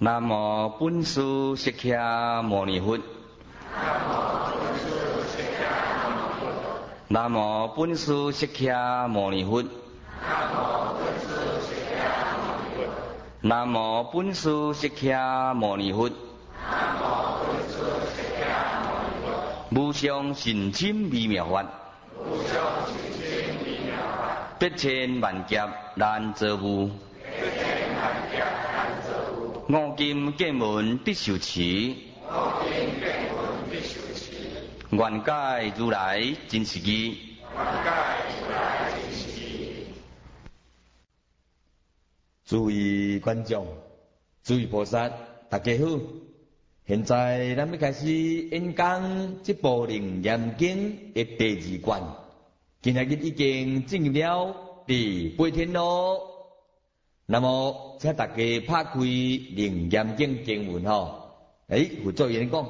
南无本师释迦牟尼佛。南无本师释迦牟尼佛。南无本师释迦牟尼佛。无上甚深微妙法，百千万劫难遭遇。五经见闻必受持，愿解如来真实义。诸位观众，诸位菩萨，大家好。现在咱要开始演讲这部《楞严经》的第二卷，今日已经进入了第8天咯。那么，请大家拍开《楞严经》经文吼，辅助演讲。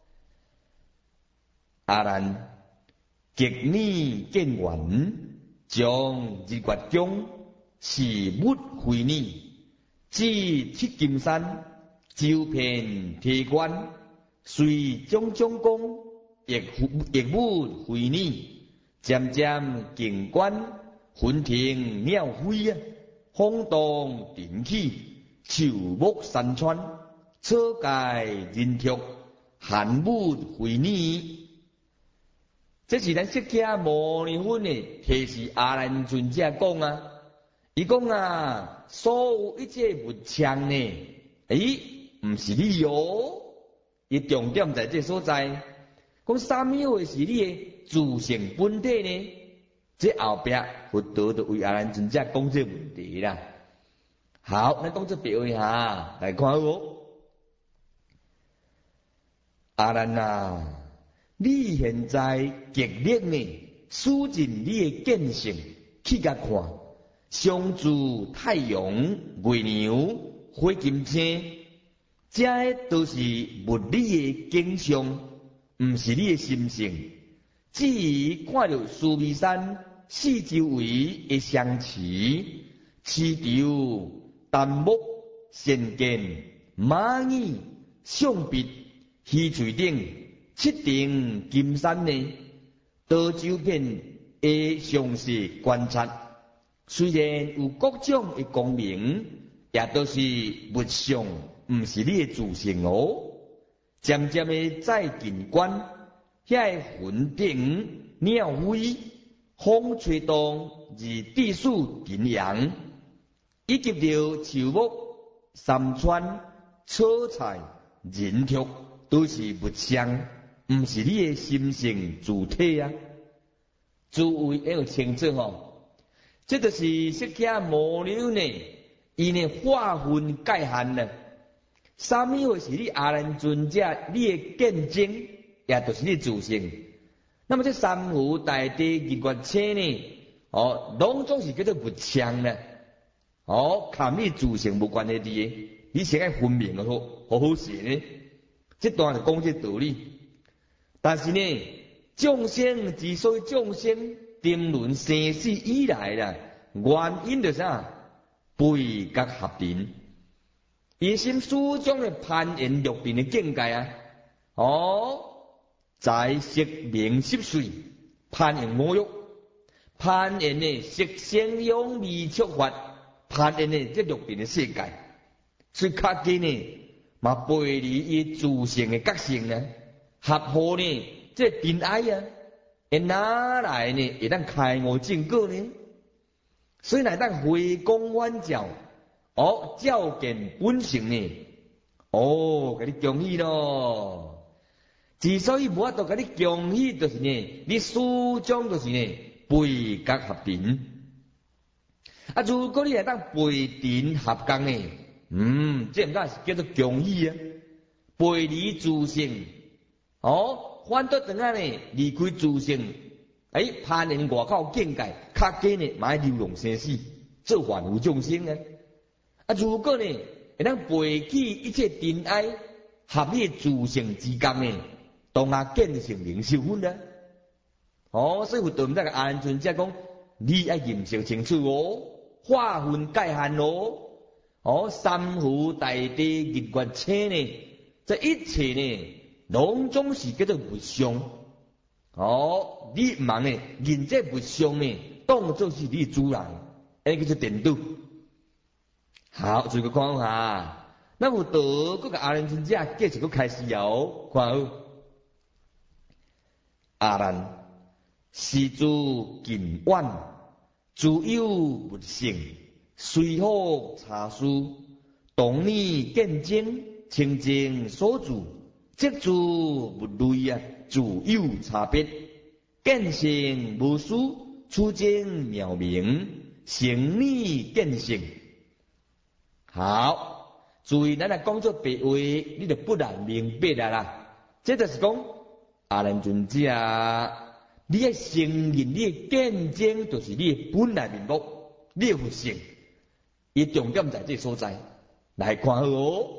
阿难，极你见闻，将日月中是物非你，至七金山。周遍提观，虽种种功，亦无非你。渐渐景观，云庭鸟飞啊，风动电起，树木山川，草芥人畜，寒物非你。这是咱释迦牟尼佛呢提示阿难尊者讲啊，伊讲啊，所有一切物象呢，唔是你哦，伊重点在这所在，讲啥物会是你的自性本体呢？这后壁佛陀就为阿难尊者讲这问题啦。好，咱讲这别位哈，来看好。阿难啊，你现在极力呢，使尽你的见性去甲看，上至太阳、月亮、火金星。这都是物理的景象，唔是你的心性。至于看到须弥山四周围的相持、池潮、檀木、仙剑、蚂蚁、象鼻、鱼嘴顶、七顶金山呢，多周遍的详细观察，虽然有各种的功名，也都是物象。唔是你的自性哦，渐渐的在近观，遐云顶鸟飞，风吹动而地势阴阳，以及着树木、山川、草菜、人畜，都是物象，唔是你的心性主体啊。诸位要清楚哦，这就是释迦牟尼佛呢，伊呢划分界限呢。啥物会是你阿难尊者你的见证，也就是你自性。那么这三湖大地日月星呢，拢总是叫做物象呢，看你自性无关系的，你先爱分明好好势呢。这段就讲这道理。但是呢，众生之所以众生定论生死以来啦，原因就是啥？背甲合定。一心始终的攀岩入定的境界啊！在色名色水攀岩魔欲，攀岩的色声香味触法，攀岩的这入定的世界，所以较紧呢，嘛背离伊自性的觉性呢，合乎呢这真爱啊，会哪来呢？会当开悟正果呢？所以乃当回光返照。照见本性呢？给你恭喜咯！之所以无法度给你恭喜，就是呢，你始终就是呢背格合定。如果你来当背定合格呢，这唔敢是叫做恭喜啊！背离自性，反倒等下呢离开自性，攀岩外口境界，较紧呢买流浪生死，做凡夫众生啊！如果呢，会当背起一切真爱，合你自性之间呢，当下见性灵修分啦。所以佛陀唔得个阿难尊者讲，你要认识清楚哦，划分界限哦。 山河大地日月星呢，这一切呢，拢总是叫做物象。你唔茫呢，认这物象呢，当作是你主人，叫做颠倒。好，再个看下，那有道嗰个阿难尊者继续个开始哦，看好。阿难，施主近远，自有物性，随好茶书，同你见证，清净所住，即诸物类啊，自有差别，见性无殊，处境妙明，成你见性。好，注意，咱来讲做别话，你就不难明白啦。这就是讲，阿难尊者，你的承认，你的见证，就是你的本来面目，你的佛性。伊重点在这所在，来看好哦。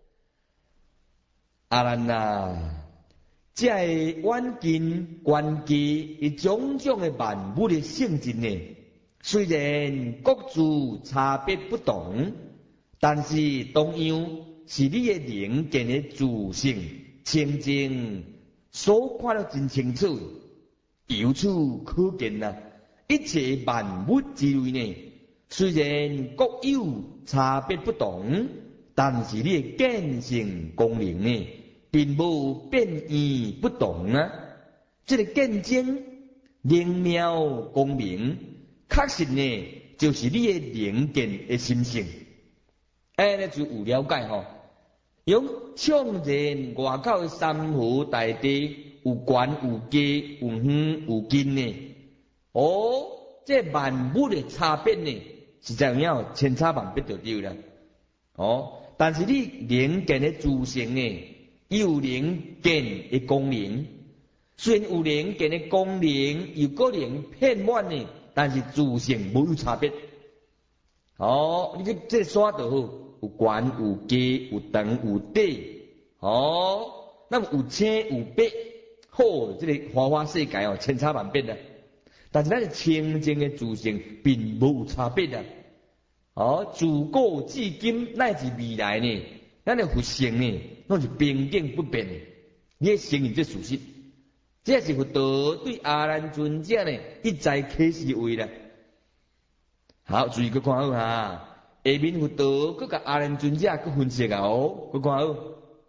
阿难啊，这远近关机，伊种种的万物的性质呢，虽然各自差别不同。但是同样是你的灵见的自性清净，所看得真清楚。由此可见啊，一切万物之类呢，虽然各有差别不同，但是你的见性功能呢，并无变异不同啊。这个见证灵妙光明，确实呢，就是你的灵见的心性。那就有了解吼，用创然外口的山河大地，有悬有低，有远有近呢。这万物的差别呢，是这样千差万别就对了。但是你灵见的自性呢，有灵见的功能，虽然有灵见的功能，有个能片满呢，但是自性无有差别。你这说就好。有悬有低，有长有短，那么有青有白，这个花花世界千差万别的。但是咱的清净的自性并无差别的。自古至今乃至未来呢，咱的佛性呢，拢是平静不变的。你承认这事实，这是佛陀对阿难尊者呢一再启示话啦。好，注意去看好哈。下面佛陀佮个阿难尊者佮分析啊佮看好，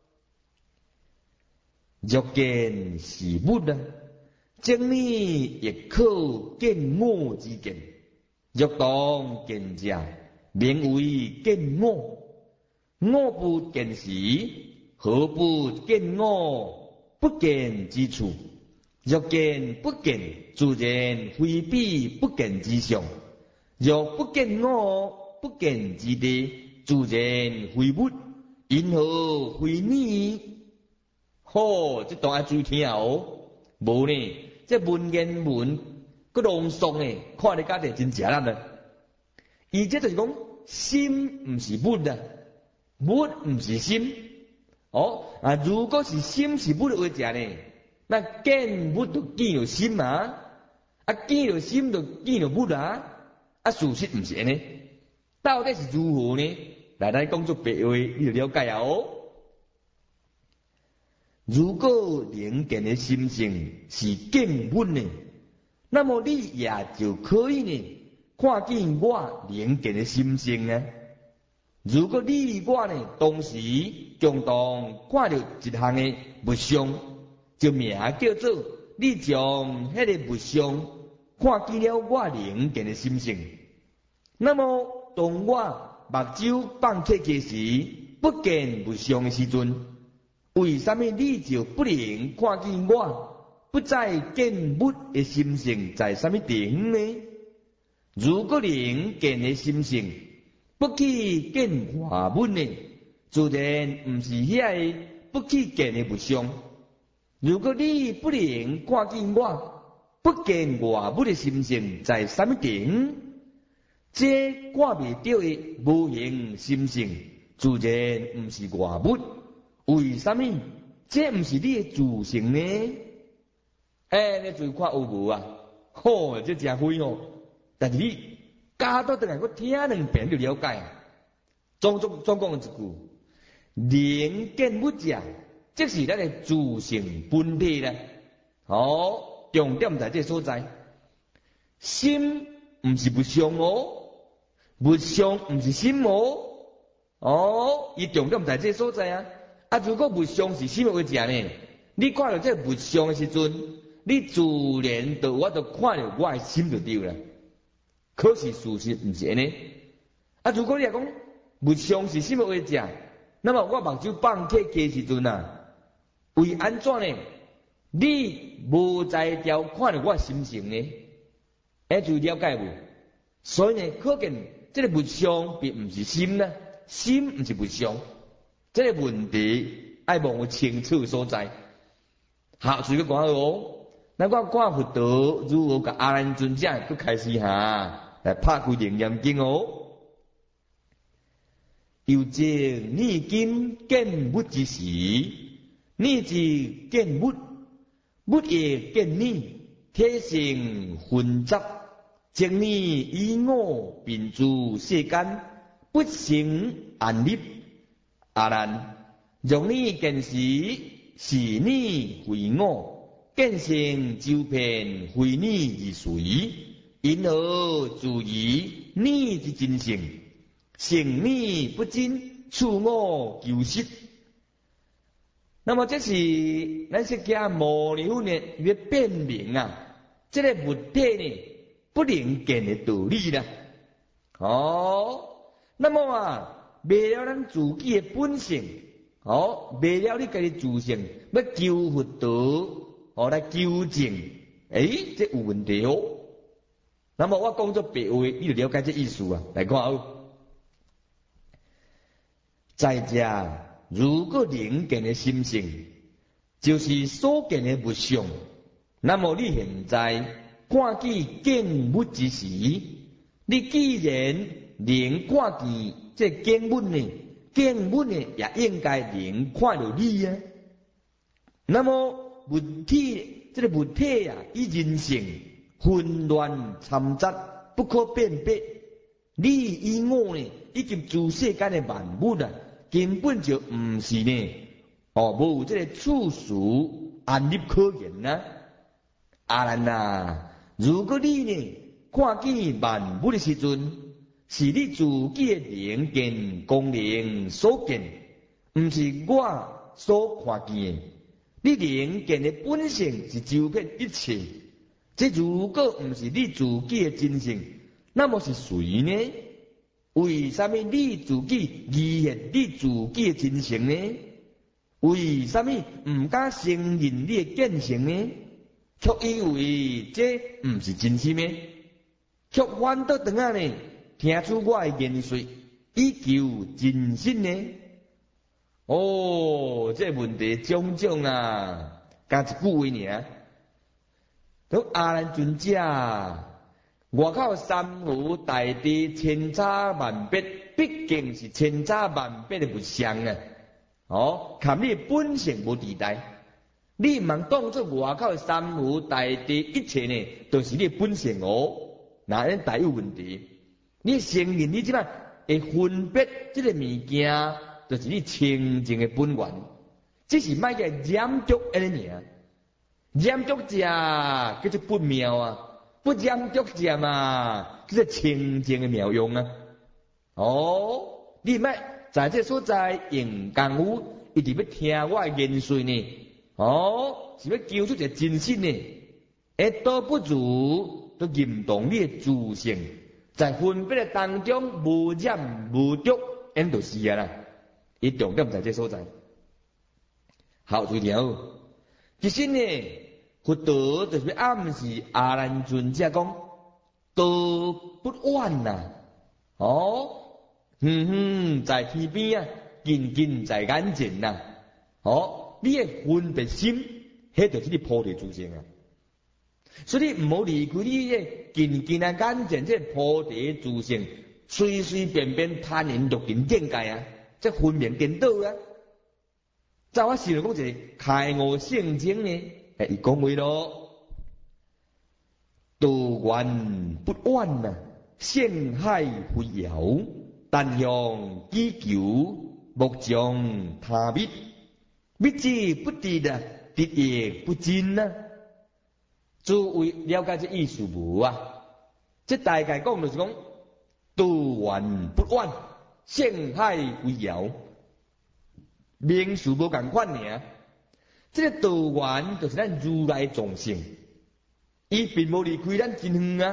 若见是物啊，正你亦可见我之见；若当见者，名为见我。我不见时，何不见我不见之处？若见不见，自然非彼不见之相。若不见我不见之地，自然非物，因何非你？这段要注意听哦。无呢，这文言文个浓缩呢，看你家己真正啦的。伊这就是讲，心唔是物啊，物唔是心。如果是心是物的话者呢，那见物就见了心啊，见了心就见了物啊，事实唔是安尼。到底是如何呢？来，咱讲做白话，你就了解啊如果灵见的心性是见物呢，那么你也就可以呢看见我灵见的心性啊。如果你我呢同时共同看到一项的物象，就名叫做你将迄个物象看见了我灵见的心性。那么当我目睭放开开时，不见物象的时阵，为什么你就不能看见我不再见物的心性在什么地方呢？如果能见的心性不去见外物呢，自然不是遐个不去见的物象。如果你不能看见我不见外物的心性在什么地方，这看未到的无形心性，自然不是外物。为什么？这不是你的自性呢？你注意看有无啊？这真会但是你加到等下，我听两遍就了解。 总共一句，人见物者，即是咱的自性本体啦。重点在这所在，心毋是物相哦，物相毋是心哦。伊重点在这所在啊。如果物相是心的话者呢？你看到这物相的时阵，你自然就我就看到我的心就对了。可是事实毋是安尼。如果你讲物相是心的话者，那么我目睭放开的时阵为安怎呢？你无在调看到我心情呢？就了解无？所以呢，可见这个物相并毋是心啦，心毋是物相。这个问题爱望有清楚所在。好，随个讲哦，那我看佛陀如何甲阿难尊者都开始来拍开楞严经哦。又正逆今见物之时，逆之见物，物也见逆，体性混杂，正逆以我并诸世间，不成安立。阿难，若你见时，是你非我，见性周遍非你而随，因而自疑你之真性，性你不真，处我求实。那么这是咱释迦牟尼佛呢要辨明这个物体呢不能见的道理啦。那么为了咱自己的本性，为了你家己自性，要求佛陀来纠正，这有问题哦。那么我讲做白话，你就了解这意思来看在这如果能见的心性，就是所见的物相，那么你现在看见见物之时，你既然能看见这见物呢，见物呢也应该能看到你那么物体这个物体以人性混乱参杂，不可辨别。你以我呢，以及诸世间的万物根本就毋是呢，无这个处事安立可言阿难如果你呢看见万物的时阵，是你自己的能见功能所见，毋是我所看见的。你能见的本性是周遍一切，这如果毋是你自己的真性，那么是谁呢？为什么你自己疑现你自己的真性呢？为什么毋敢承认你的见性呢？却以为这毋是真心呢？却反倒当呢听出我的言说，以求真心呢？这问题种种加一句话尔。都阿难尊者，外口三无大地千差万别，毕竟是千差万别的物相看你本性无地带，你茫当作外口三无大地一切呢，都是你本性那恁大有问题。你承认你即摆会分别这个物件，就是你清净的本源，只是卖个染足安尼尔。染足者叫做不妙不染足者嘛，叫做清净的妙用你卖在这所在用功夫，一直要听我的言说呢，是要求出一个真心呢，倒不如都认同你的自性，在分别的当中无染无足，因就是啦。伊重点在这所在。好，注意其实呢，佛陀就是要暗示阿难尊者讲，道不远在天边近近在眼前你的分别心，迄就是你菩提自性所以你唔好离开你的近近眼前，这菩提自性，随随便便贪淫欲淫见界这分明颠倒在我心里讲一个开悟圣经呢，伊讲话咯，道源不远性海非遥， 但向祈求，莫将他密。密之不得啊，得也不精啊。诸位了解这意思无啊？这大概讲就是讲，道源不远，性海为遥。名词无共款尔。这个道源就是咱如来众生，伊并无离开咱真远啊。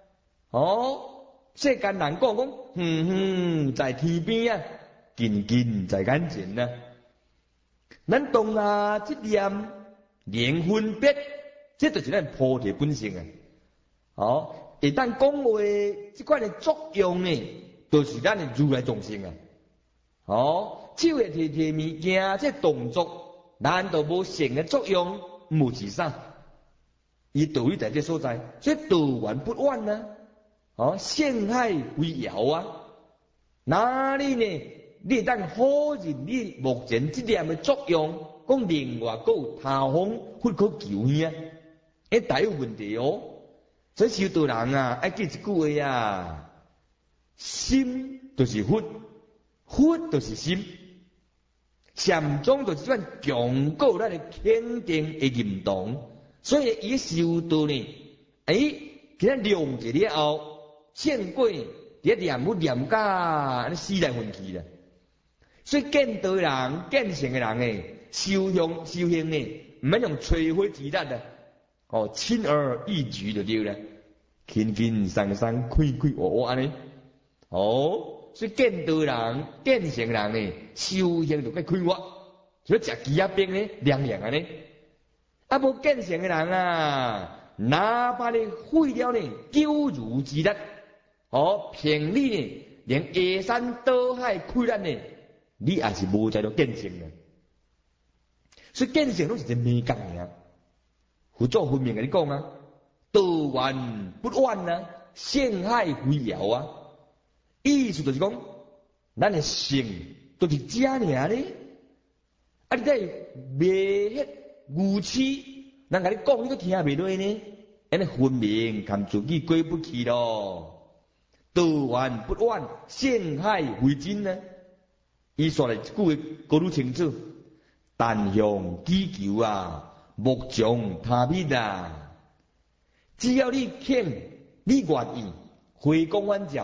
世间人讲，在天边啊，近近在眼前啊。咱当下这念连分别，这就是咱菩提本性啊。一旦讲话这款的作用呢，就是咱的如来众生啊。手会提物件，这动作难道无性的作用？无是啥？伊道理在这所在，所以道源不远啊。性海为遥啊，哪里呢？你当否认你目前这点的作用，讲另外还有他方不可求啊，大有问题哦。所以修道人啊，爱记一句话啊：心就是佛，佛就是心。禅宗就是这样强固咱的肯定的认同，所以伊修道呢，给咱了解了后，见过伫念佛念甲死来分去啦。所以见道人、见性的人修行呢，唔免用吹灰之力啊，轻而易举就对了，轻轻松松、快快活活安尼。所以见道人、见性人呢，修行就该快活，就食鸡仔饼呢，凉凉安尼。无见性的人啊，哪怕你废了呢九如之力，凭你呢，连野山岛海溃烂呢，你也是无在到见性的。所以见性拢是一美感尔。佛祖分明跟你讲啊，道源不远啊，性海为遥啊。意思就是讲，咱的性都是假尔呢。你在卖迄牛痴，人甲你讲，你都听袂落呢。安尼分明含自己过不去咯。道源不远，性海为真呢。伊说来一句话够愈清楚，但向祈求啊，莫将他密啊。只要你肯，你愿意回光返照。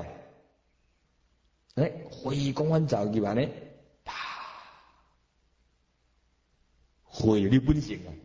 回光返照去安尼，回你本性啊！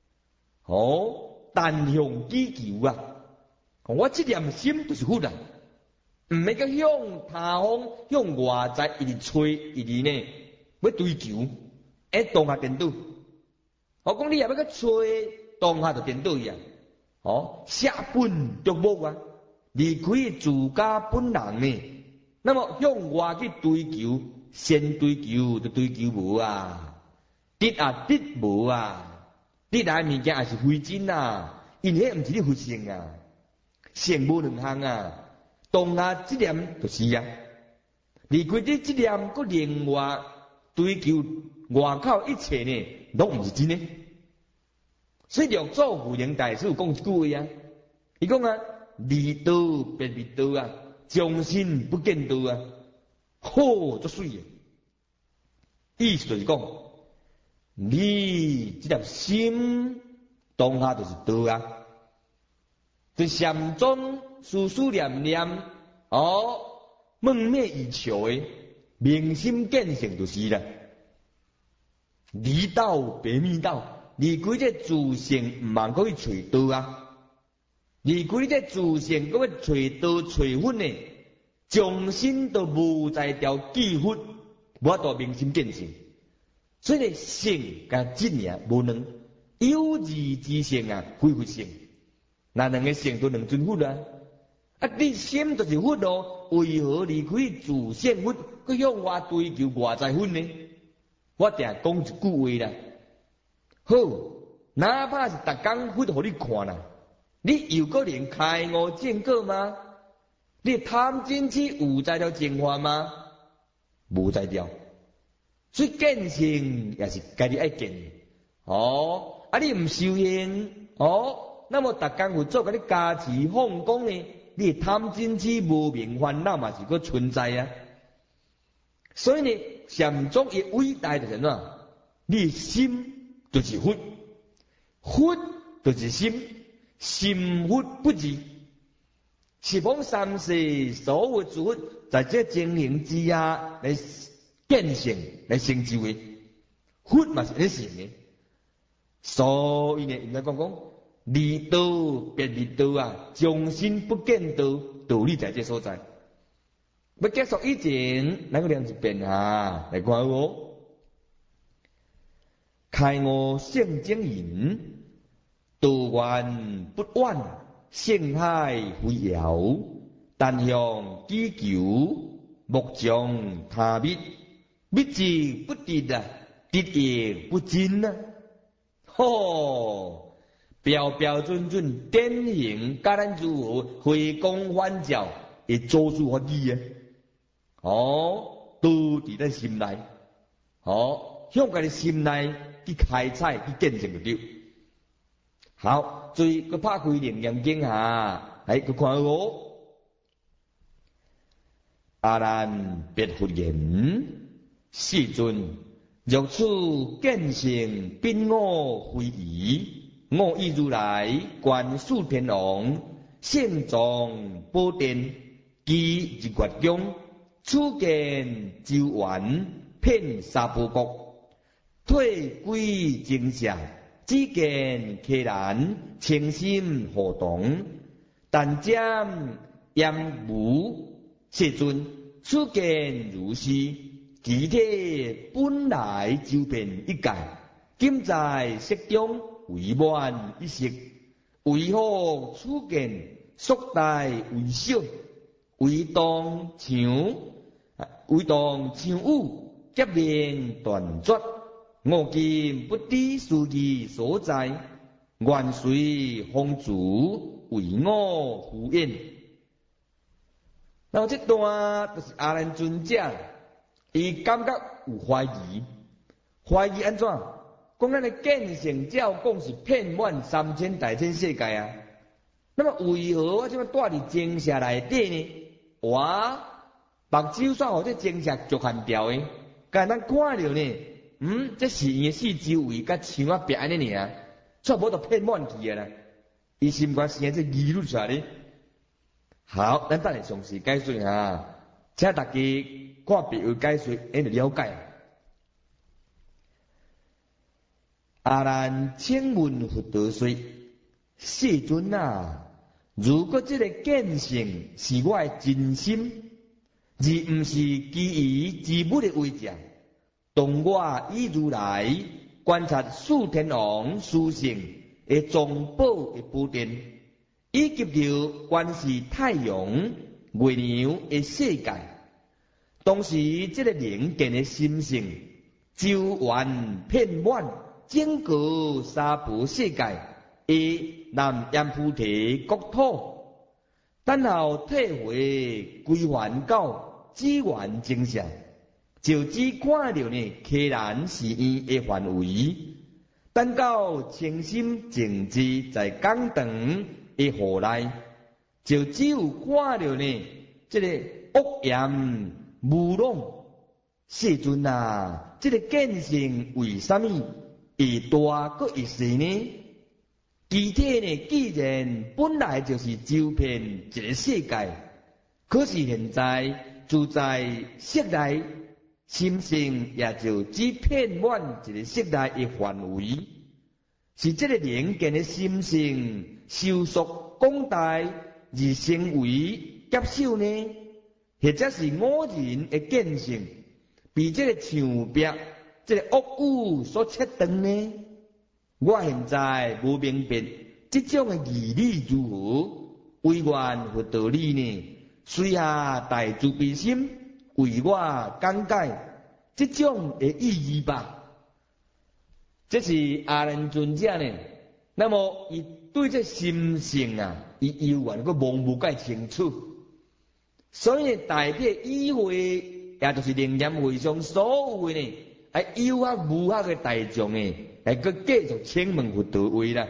但向祈求啊！我这念心就是佛啊，唔免个向他方、向外在一直吹，一直呢要追求，当下颠倒。我讲你也要个吹，当下就颠倒去啊！下本着无啊，离开自家本人呢。那么向外去追求，先追求就追求无啊，得啊得无啊，得来物件也是非真啊，因迄毋是你佛性啊，性无两项啊，当下这念就是啊，离开你这念，佮另外追求外口一切呢，拢毋是真的。所以六祖慧能大师有讲一句话啊，伊讲啊，离道便灭道啊。将心不见道啊，足水啊！意思就是讲，你这粒心当下就是道啊。在禅宗思思念念，梦寐以求的明心见性就是啦。离道别灭道，离开这自性，唔通去找道啊。离开这自性，搁要找道找佛呢，终身都无在条记佛，无法明心见性。所以呢，性甲真尔无两，有二之性啊，非佛性。那两个性都两尊佛啊。你心就是佛咯，为何离开自性佛，搁向外追求外在佛呢？我定讲一句话啦，好，哪怕是逐工佛互你看啦。你有可能开悟见果吗？你贪嗔痴有在了净化吗？无在了。所以见性也是家己爱见。你唔修行，那么逐工有做甲你加持放光呢？你贪嗔痴无明烦恼嘛是个存在啊。 所以呢，禅宗伊伟大就是哪？你心就是佛，佛就是心，心佛不二。十方三世所有诸佛，在这精灵之下来见性，来成就的。佛嘛是咧成的，所以呢，人家讲离道别离道啊，将心不见道，道理在这所在。要结束以前，咱个念一遍啊，来看哦。开悟圣精引，道源不远，性海非遥。但向祈求，莫将他密。密之不得啊，得也不精啊。吼，标标准准典型，甲咱如何回光返照的做事法义啊！都伫咱心内，向家己心内去开采去见证就对。好，注意个拍开楞严经下，来去看哦。阿难别佛言：世尊，若此见性并我非疑，我以如来观世天王性状宝殿，其日月宫，初见周圆遍沙婆国，退归精舍，只见溪兰清心何同，但将烟雾。世尊，初见如是，其体本来周遍一界，今在色中为满一色，为何初见缩大为小？为当像雾，结面断绝。我今不知事义所在，愿随风主为我敷衍。那么这段就是阿难尊者，伊感觉有怀疑，怀疑安怎？讲咱的见性照讲是遍满3000大千世界啊，那么为何我这么住伫精舍内底呢？我目睭煞互这精舍局限掉的，甲咱看到呢，这是伊四周围甲墙啊壁安尼尔，全部都遍满去啊啦。伊心肝生这疑虑出来呢。好，咱等下详细解说啊，请大家看别有解说，就了解。阿难请问佛陀说：世尊啊，如果这个见性是我的真心，而不是基于事物的为者，当我以如来观察四天王殊胜的宗宝的宝殿，以及着观视太阳、月亮的世界，当时这个灵见的心性，周圆遍满整个沙婆世界的南阎浮提国土，等候退回归还到资源精舍，就只看到呢溪兰寺院的范围，等到清心静止在讲堂的河内，就只有看到呢这个恶言污弄。世尊啊，这个见性为什么会大过一时呢？具体呢，既然本来就是周遍一个世界，可是现在住在室内，心性也就只遍满一个室内的范围，是这个灵见的心性收缩广大而成为接受呢，或者是我人的见性被这个墙壁、这个恶物所切断呢？我现在无明白这种的义理如何，唯愿佛道理呢，随下大慈悲心为我讲解这种的意义吧。这是阿难尊者呢，那么伊对这心性啊，伊犹原个模糊介清楚，所以代表议会，也就是楞严会上所有呢，有无的大众呢，个继续请问佛陀话啦。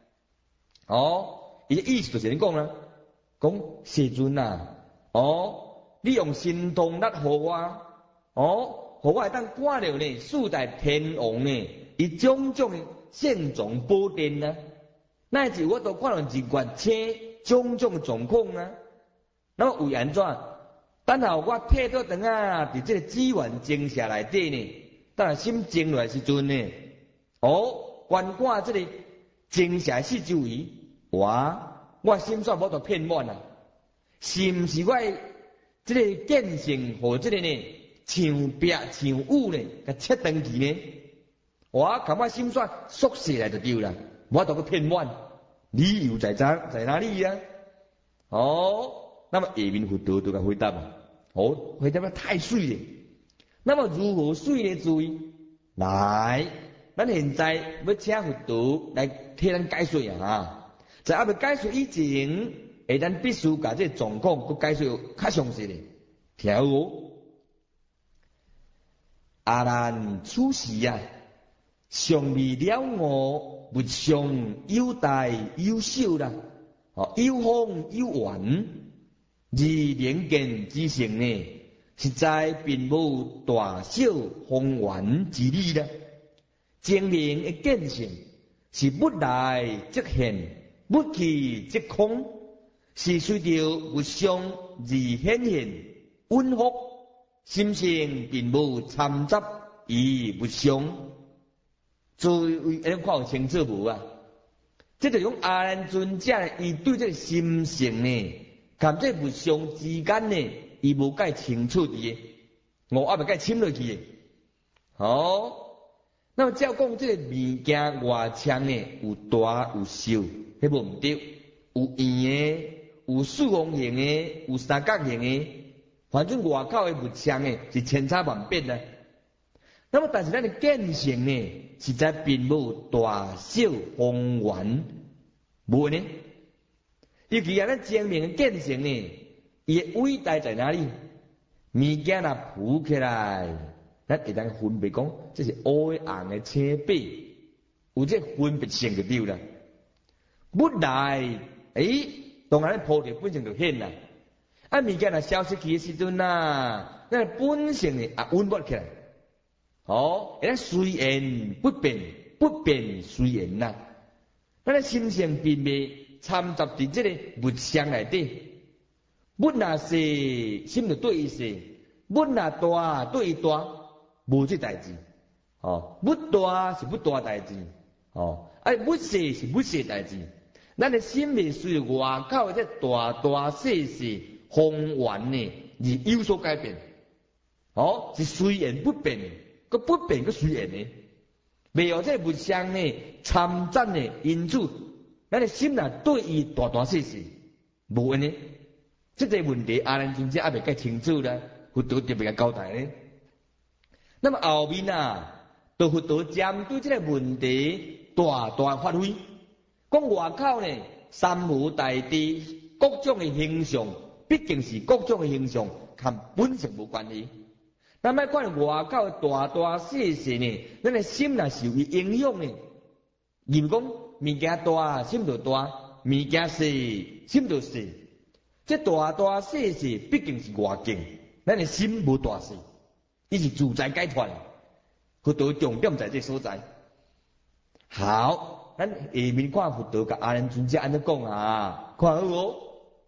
伊的意思就是你讲啦，讲世尊啊，你用神通力护我， 互我会当看到呢四大天王呢，伊种种的现状宝殿啊，乃至我都看到日月星种种的状况啊。那么为安怎？等候我退倒长啊，伫这个资源精舍内底呢，等下心静落来时阵呢，观看这个精舍四周围，我心算无都片满啊，是毋是我这个见性和这个呢像壁像雾呢，甲切断去呢？感觉心算缩小来就对啦，我都个片满，理由在哪里啊？那么下面佛陀就甲回答啊，回答得太水了。那么如何水呢？诸位，来，咱现在要请佛陀来替咱解说啊！在还未解说以前，咱必须把这状况佮解说较详细咧，听好哦。阿难此时啊，尚未了悟物上有大有小啦，有方有圆。而能见之性呢，实在并无大小方圆之理啦。精明的见性是不来即现，不去即空，是随着物相而显现稳福，心性并无参杂于物相。诸位，看有清楚无啊？这就用阿难尊者伊对这个心性呢。含这物相之间呢，伊无解清楚的，我还未解深落去的。那么照讲这个物件外墙呢，有大有小，迄无毋对，有圆的，有四方形的，有三角形的，反正外口的物墙呢是千差万别的。那么但是咱的见性呢，实在并无大小方圆，无呢。尤其啊，咱精明的见性呢，伊的伟大在哪里？物件若浮起来，咱会当分别讲，这是黑红的青白，有这分别性就对啦。不来，当然咱菩提本性就显啦。物件若消失去的时阵呐，咱本性呢也稳不起来。咱虽然不变，不变虽然呐，咱的心性并未参杂伫这个物相内底，物若是心就对伊是，物若大对伊大，无这代志。物大是物大代志，物小是物小代志。咱的心未随外口这大大小小方圆呢而有所改变。是虽然不变，个不变个虽然呢，未有这物相呢参杂呢因此。咱的心呐，对伊大大小小，无安尼，这个问题阿难尊者还未解清楚啦，佛陀特别甲交代呢。那么后面啊，到佛陀针对这个问题大发挥，讲外口呢，三无大地各种的形象，毕竟是各种的形象，跟本性无关系。咱莫看外口大大小小呢，咱的心呐受伊影响呢，如讲。物件大，心就大；物件小，心就小。这大大小小，毕竟是外境，咱的心无大小，伊是自在解脱。佛陀重点在这所在。好，咱下面看佛陀甲阿难尊者安怎讲啊？看好哦。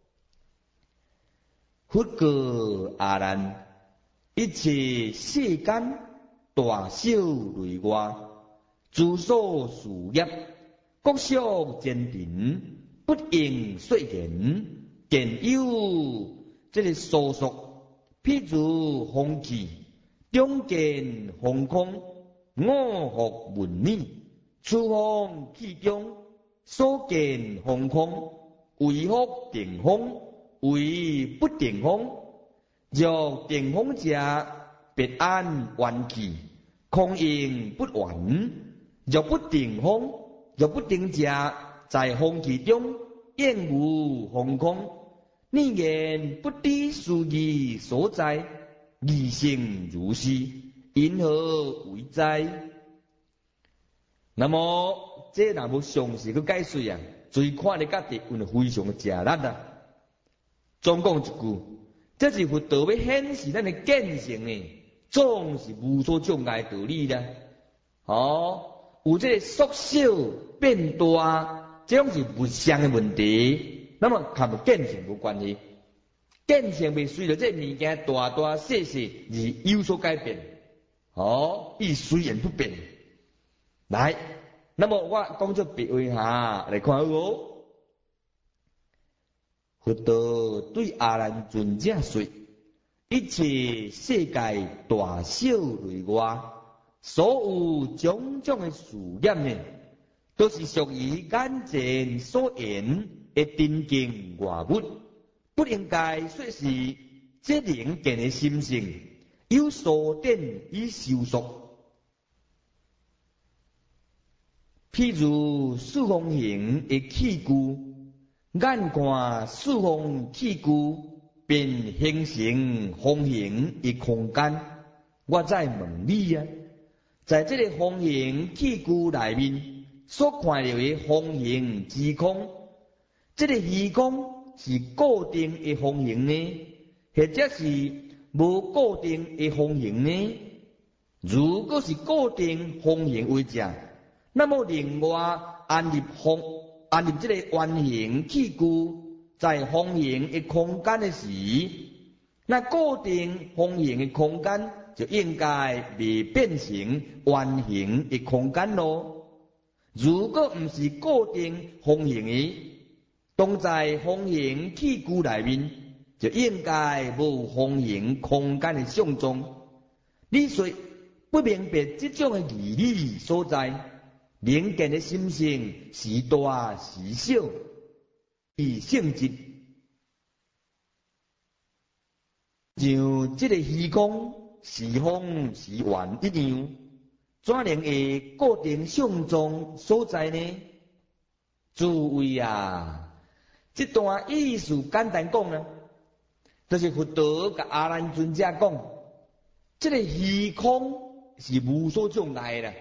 佛告阿难：一切世间大小类外，诸所事业。各项坚定，不应说言，见有这个所属，譬如空气，中见空空，五福文理，此方气中，所见空空，为福定风，为不定风。若定风者，别安元气，空应不完；若不定风。若不定者，在风气中厌无空空，你言不知事义所在，义性如是，因何为哉？那么这若无详细去解说啊，最看你家己有非常的吃力啊。总讲一句，这是佛陀要显示咱的见性呢， 总是无所障碍道理啦。有这个缩小变大，这种是物象的问题，那么和见性无关系。见性未随着这物件大大细细而有所改变，伊虽然不变。来，那么我讲做别位来看哦。佛陀对阿难尊者说：一切世界大小内外，所有种种的事业呢，都是属于眼前所言的真经外物，不应该说是这灵见的心性有所定与修属。譬如四方形的器具，眼看四方器具便形成方形的空间。我再问你啊，在这个方形器具内面所看到的方形之空，这个虚空是固定的方形呢，或者是无固定的方形呢？如果是固定方形为正，那么另外安入这个圆形器具在方形的空间的时，那固定方形的空间就应该未变成圆形的空间咯。如果不是固定方形的，当在方形器具内面，就应该无方形空间的相状。你说不明白这种的义理所在，灵见的心性是大是小，以性质，像这个虚空是方是圆一样，怎能会固定相状所在呢？诸位啊，这段意思简单讲呢，就是佛陀甲阿难尊者讲，这个虚空是无所障碍的啦。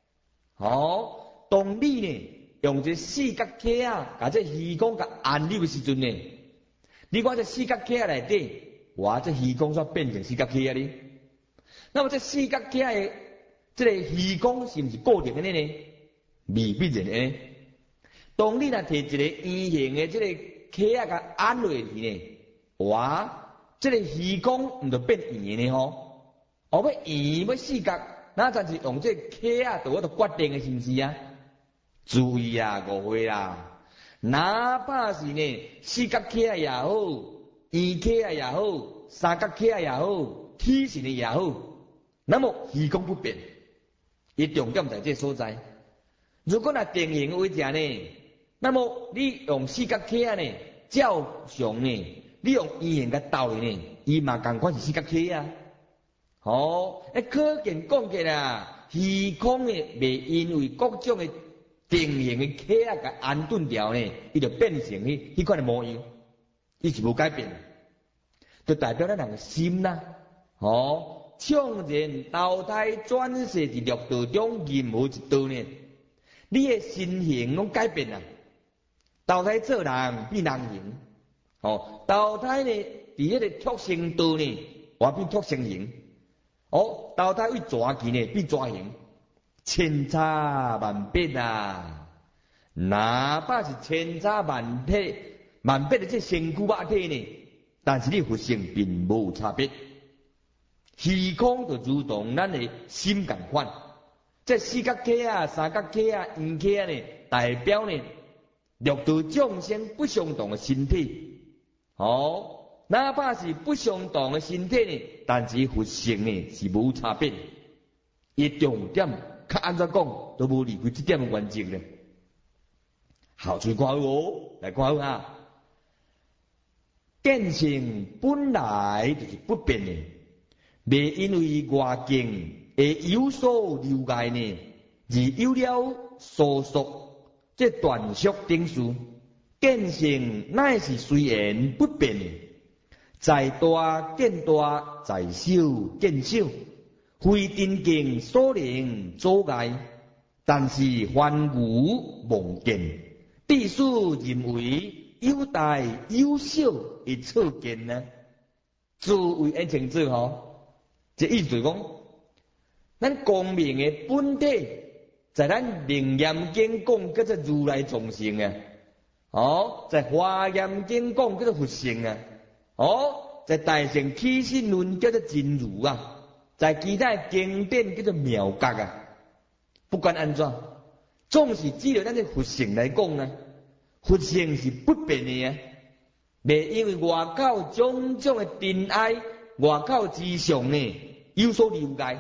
当你呢用这四角体啊，把这虚空甲按入的时阵呢，你看这四角体内底，哇，这虚空煞变成四角体啊哩。那么这四角体的这个虚空是不是固定的呢？未必然的。当你若摕一个圆形的这个体啊，甲按落去呢，哇，这个虚空唔就变圆的吼？要圆要四角。那咱是用这体啊，就我都决定的，是不是啊？注意啊，误会啦！哪怕是呢四角体啊也好，圆体啊也好，三角体啊也好，梯形的也好，那么虚空不变，伊重点在这所在。如果若定型为正呢，那么你用四角体啊呢，照常呢，你用圆形甲斗呢，伊嘛同款是四角体啊。可见讲起啦，虚空呢未因为各种的定型的体啊，甲安顿掉呢，伊就变成迄款的模样，伊是无改变，就代表咱人的心啦。创然投胎转世伫六道中任何一道呢，你的身形拢改变啦，投胎做人变人形，投胎呢伫迄个畜生道呢，我变畜生形。投胎为蛇形呢，变蛇形，千差万别啊！哪怕是千差万别的这身躯肉体呢，但是你佛性并无差别。虚空就如同咱的心共款，这四角体啊、三角体啊、圆体啊呢，代表呢六道众生不相同的身体。哪怕是不相同的身体呢，但是佛性呢是无差别。伊重点较安怎讲，都无离开这点的原则呢。好，注意看好来看好啊。见性本来就是不变的，未因为外境会有所留碍呢，而有了所属，这断续定数。见性乃是虽然不变的。在大见大，在小见小，非真经所能阻碍，但是凡愚妄见，必须认为有大有小的错见呢。诸位爱清楚吼， 这意思就是讲，咱光明的本体，在咱楞严经讲叫做如来藏性啊。在华严经讲叫做佛性啊。在大乘起信论叫做真如啊。在其他经典叫做妙觉啊。不管安怎，总是只要咱的佛性来讲啊，佛性是不变的啊。袂因为外口种种的尘埃，外口之上呢有所了解。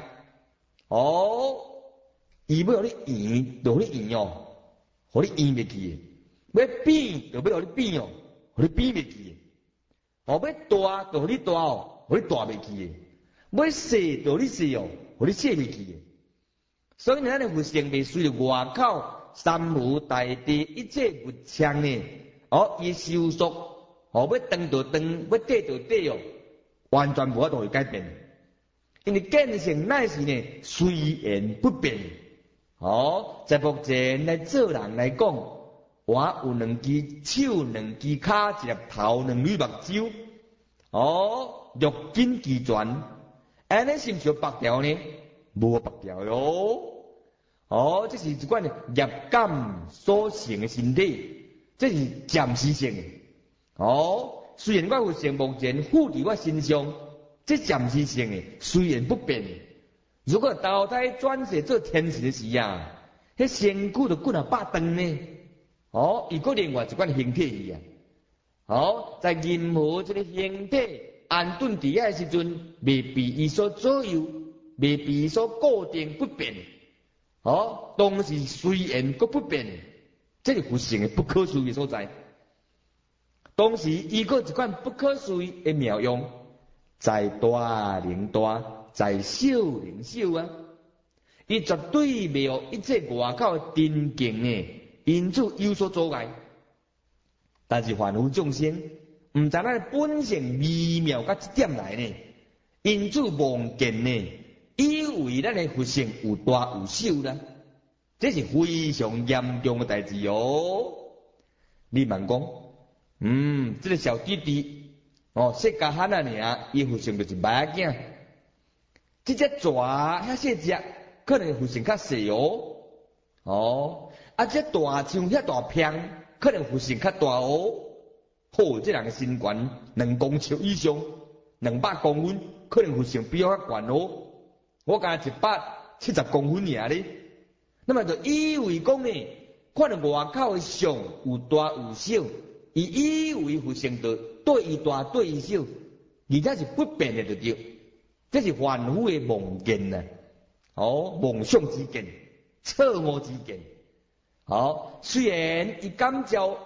伊要互你圆，就互你圆哦，互你圆袂去的；要变，就要互你变哦，互你变袂去的。要大，就互你大哦，互你大袂去的；要细，就互你细哦，互你细袂去的。所以咱的佛性袂随着外口山河大地一切物象呢，伊收束。要长就长，要短就短哦，完全无法度去改变。因为见性乃是呢随缘不变。在目前来做人来讲，我有两只手、两只脚、一粒头、两蕊目睭。六根齐全，安尼是毋是有白条呢？无白条哟。这是一款业感所成的身体，这是暂时性的。虽然我佛性目前附伫我身上，这暂时性的，虽然不变的。如果投胎转世做天神的时啊，迄身躯就几啊百吨呢。伊个另外一款形体去啊。在任何这个形体安顿伫遐的时阵，未被伊所左右，未被伊所固定不变。当时虽然佫不变，这是佛性的不可思议所在。当时伊个一款不可思议的妙用，在大能大，在小能小啊！伊绝对袂有一切外口真境呢，因此有所阻碍。但是凡夫众生毋知咱本性微妙到一点来呢，因此妄见呢，以为咱的佛性有大有小啦，这是非常严重的代志哦。你问讲？这个小弟弟，细家汉啊尔，伊佛性就是歹仔囝。这只蛇遐细只，可能佛性较细哦。这大象遐大片，可能佛性较大哦。这人的身悬2公尺以上，200公分，可能佛性比我较悬哦。我敢170公分尔咧。那么就以为讲呢，看到外口的相有大有小。伊以为佛性就对伊大对伊小，而且是不变的就对，这是凡夫的妄见呐。妄想之见，错误之见。虽然伊感召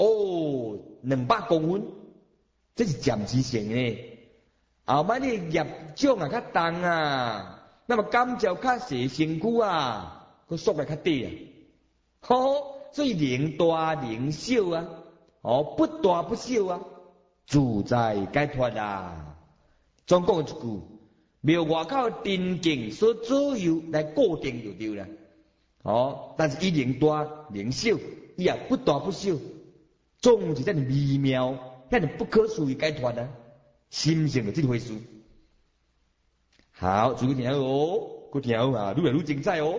200公分，这是暂时性的。后摆你业障啊较重啊，那么感召较细身躯啊，佮缩来较低啊。所以能大能小啊。不大不小啊，自在解脱啊。总讲一句，庙外口真境所左右来固定就对了。但是伊能大能小，伊也不大不小，总是这样微妙，遐尼不可思议解脱啊。心性就这回事。好，注意听哦，佮听好啊，愈来愈精彩哦。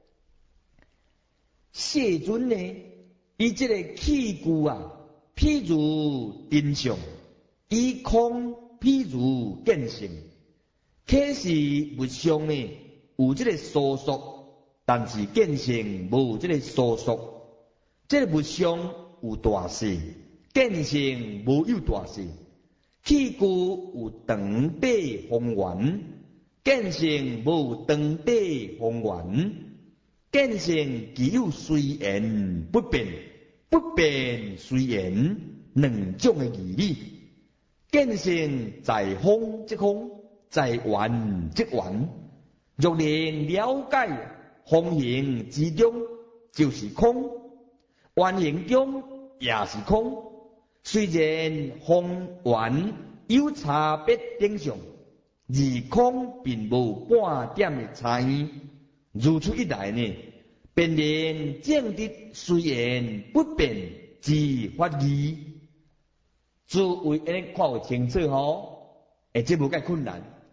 世尊呢，伊这个器具啊。譬如真相，以空譬如见性，可是物上呢有这个所属，但是见性无这个所属。这个物上有大小，见性无有大小。器具有长短方圆，见性无长短方圆。见性只有随缘不变。不变随缘，两种的义理。见性在空即空，在圆即圆。若能了解空行之中就是空，圆形中也是空。虽然空圆有差别定相，而空并无半点的差异。如此一来呢，便能证得虽然不变之法义。诸位安尼看有清楚吼？这无介困难。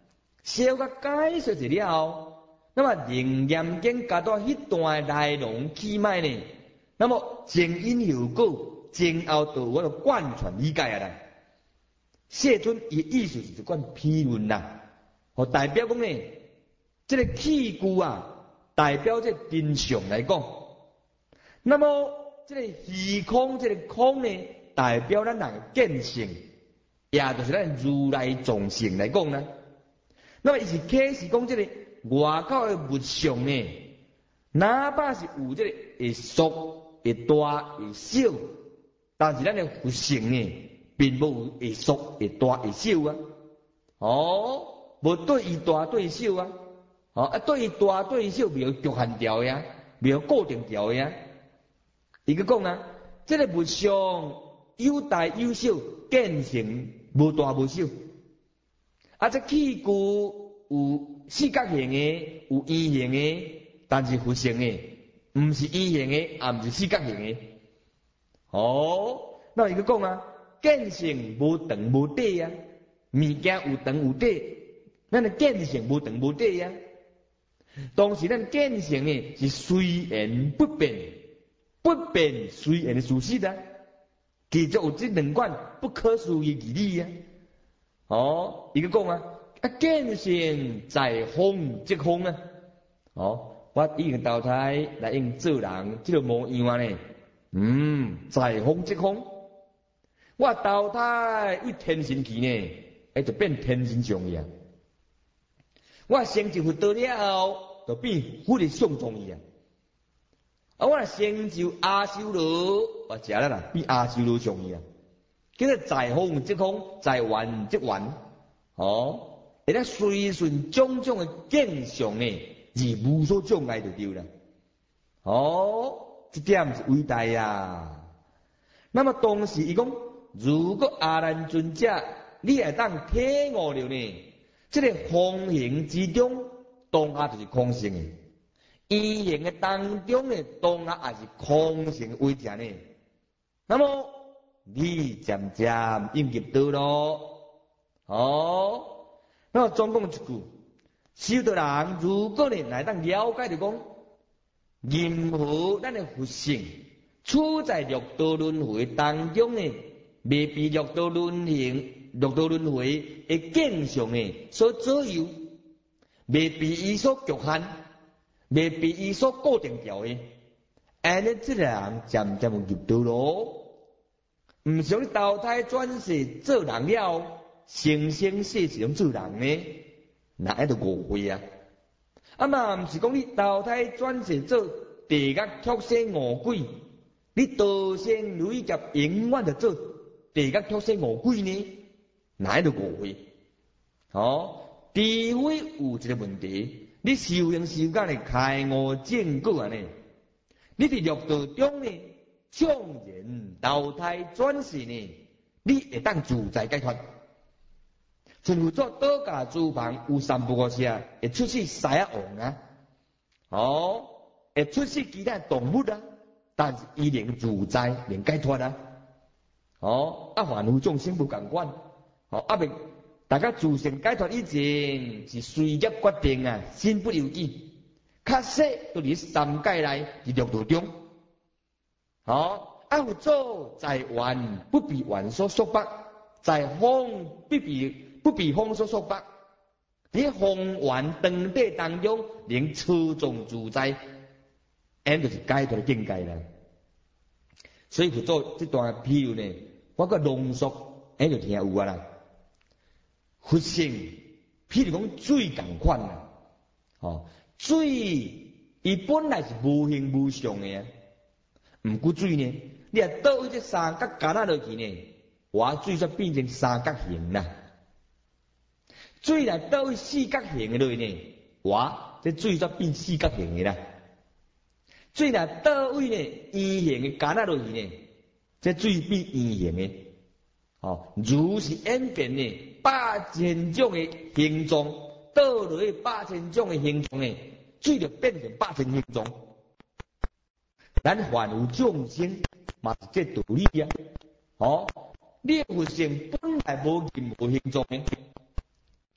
小可解说一了后，那么仍严经加到迄段内容起卖呢？那么前因后果，前后道我就贯穿理解啊啦。谢尊伊意思是一款批论啦，和代表讲呢，这个器具啊，代表这真相来讲，那么这个虚空，这个空呢，代表咱人见性，也就是咱如来众生来讲呢。那么伊是启示讲这个外口的物象呢，哪怕是有这个会缩、会大、会小，但是咱的佛性呢，并无会缩、会大、会小啊。哦，无对伊大对小啊。哦，啊对伊大对小没有局限掉呀，没有固定掉呀。伊个讲啊，这个物象有大有小，见性无大无小。啊，这器具有四角形的，有圆形的，但是佛性的，唔是圆形的，也唔是四角形的。哦，那伊个讲啊，见性无长无短啊，物件有长有短，咱的见性无长无短啊。当时咱见性呢是随缘不变，不变随缘的事实啊，其中有这两款不可思议义理啊。哦，伊个讲啊，见性在风即风啊。哦，我已经投胎来用做人，这个模样呢，在风即风。我投胎为天神去呢，就变天神上去啊。我成就佛道了后，就变佛的相中去啊。啊，我成就阿修罗，我食了啦，变阿修罗上去啊。叫做在风即风，在缘即缘。哦，会当随顺种种的景象呢，而无所障碍就对了。哦，这点是伟大呀。那么当时伊讲，如果阿难尊者，你会当体悟了呢？这个风行之中，当下就是空性的；圆形的当中呢，当下也是空性的为者呢。那么你渐渐应入道咯。哦，那么总讲一句，修道人如果呢来当了解就讲，任何咱的佛性处在六道轮回当中呢，未被六道轮回的景象呢所左右，未被伊所局限，未被伊所固定掉的，安尼这个人渐渐入道咯。唔想你投胎转世做人了，生生世世做人呢，那喺度误会啊！啊嘛，唔是讲你投胎转世做地狱畜生恶鬼，你道生累劫永远就做地狱畜生恶鬼呢，那喺度误会。哦，除非有一个问题，你修行修到呢开悟正果啊呢，你伫六道中呢，纵然投胎转世呢，你会当自在解脱。像有做倒驾厨房有三不五时啊，会出世狮仔王啊，哦，会出世其他动物啊，但是伊能自在，能解脱啊，哦，啊，凡夫众生不共款，哦，啊未大家自性解脱以前是随业决定啊，身不由己，较细都伫三界内伫六道中，哦，啊有做在缘不被缘所束缚，在风不被风所束缚，喺风缘长地当中能操纵自在，安就是解脱的境界啦。所以佛做这段譬如呢，我个浓缩，安就听有啊啦。佛性，譬如讲水共款啦，哦，水伊本来是无形无相的啊，唔过水呢，你若倒去这三角夹落去呢，活水就变成三角形啦。水若倒去四角形的落去呢，活这水就变四角形的啦。水若倒位呢圆形的夹落去呢，这水变圆形的。哦，如是演变呢，8000种的形状，倒落去8000种的形状呢，水就变成8000形状。咱凡有众生嘛是这道理啊。哦，你的佛性本来无形无形状的，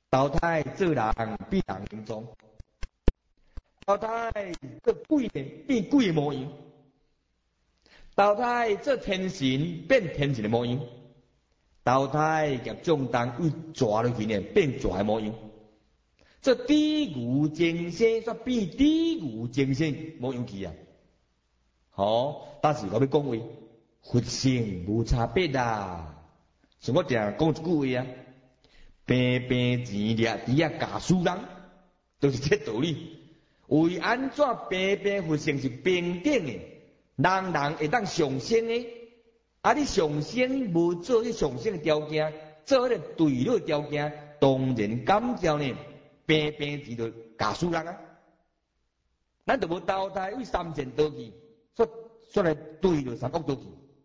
投胎做人变人形状，投胎做鬼变鬼的模样，投胎做天神变天神的模样，投胎夹重担为蛇落去呢变蛇的模样，做地狱精神煞变地狱精神模样去啊！但是我要讲话，佛性无差别啊！像我常讲一句话啊，平平钱掠伫啊假输人，就是这道理。为安怎平平佛性是平等的，人人会当上升的。你上升无做迄上升的条件，做迄个对了条件，当然感召呢平平钱就假输人啊！咱就无投胎为三千多去，说来对了三恶道去。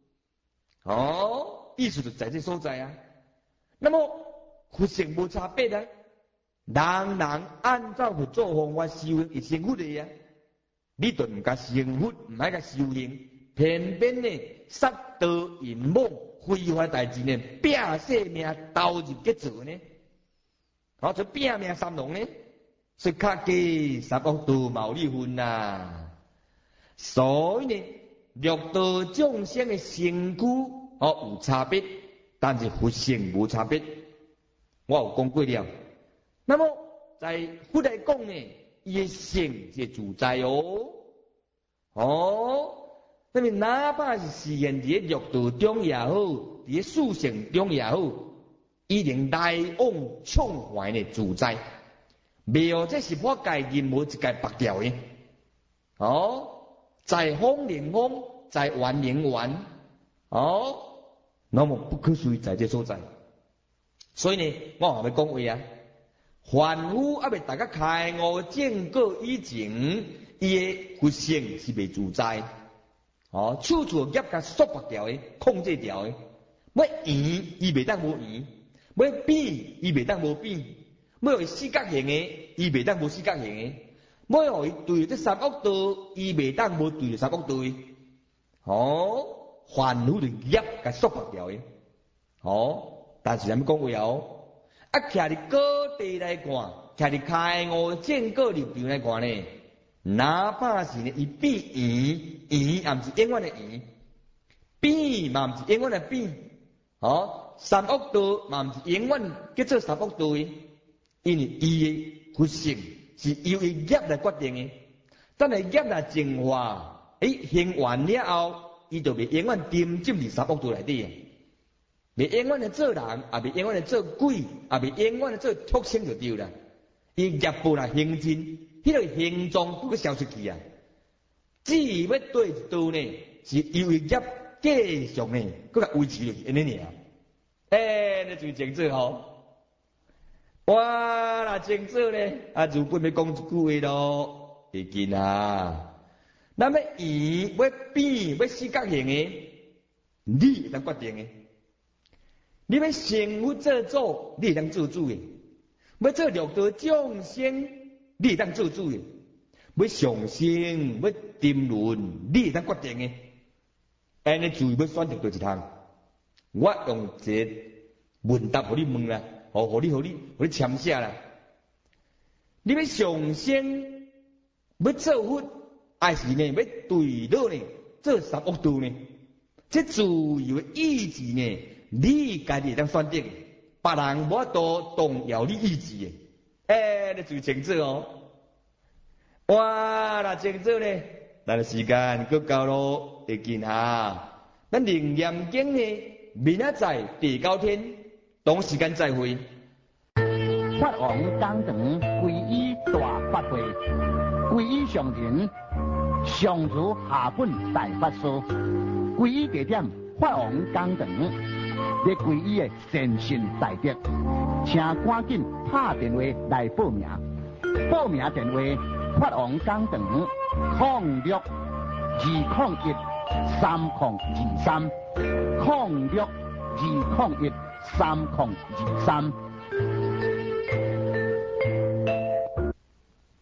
意思就在这所在啊。那么佛性无差别啊，人人按照佛祖方法修行，一成佛的啊。你就唔甲成佛，唔爱甲修行，偏偏呢杀盗淫妄非法代志呢，拼性命投入去做呢，就拼命三龙呢，所以较加三恶道毛利分呐。所以呢，六道众生的身躯有差别，但是佛性无差别。我有讲过了。那么在佛来讲呢，伊的性是自在那么哪怕是实现伫六道中也好，伫四性中也好，伊能来往畅快的自在，没有这是我界任无一界白掉的。在风灵风，在玩灵玩，那么不可思议在这所在。所以呢，我还要讲话啊，凡夫还未大家开悟正果以前，伊的佛性是未自在。处处业甲束缚掉的，控制掉的。要圆，伊未当无圆；要变，伊未当无变；要有四角形的，伊未当无四角形的；要互伊对这三恶道，伊未当无对三恶道的。凡夫的业甲束缚掉的。但是咱们讲话徛伫果地来看，徛伫开悟正果立场来看呢，哪怕是呢伊变圆，圆也毋是永远的圆，变嘛毋是永远的变，三恶道嘛毋是永远叫做三恶道的，因为伊的佛性是由伊业来决定的。等下业来净化，行完了后，伊就袂永远沉浸伫三恶道内底。袂永远的做人，也袂永远的做鬼，也袂永远的做畜生就对啦。伊业报来行尽，迄个形状都要消失去啊。至于要对一道呢，是由于业继续呢，搁甲维持落去安尼尔。那就是正做哇啦正做呢，如本要讲一句话咯，会紧啊。咱要圆要变要四角形的，你会当决定的。你要成佛做主，你会当做主的；要做六道众生，你会当做主的；要上升，要沉沦，你会当决定的。安尼注意要选择对一项。我用一个问答互你问啦，互你签写啦。你要上升，要做佛，还是呢要对了呢？做三恶道呢？这自由的意志呢？你家己会当选择，别人无法度动摇你意志的。你就清楚哇，那清楚呢？咱的时间够够咯，会见哈。咱灵验经呢，明仔载第9天，同时间再会。 法王讲堂皈依大法会，皈依上人上主下本大法师，皈依地点法王讲堂。咧皈依的善信大德，请赶紧打电话来报名。报名电话：法王讲堂06-201-3023，06-201-3023。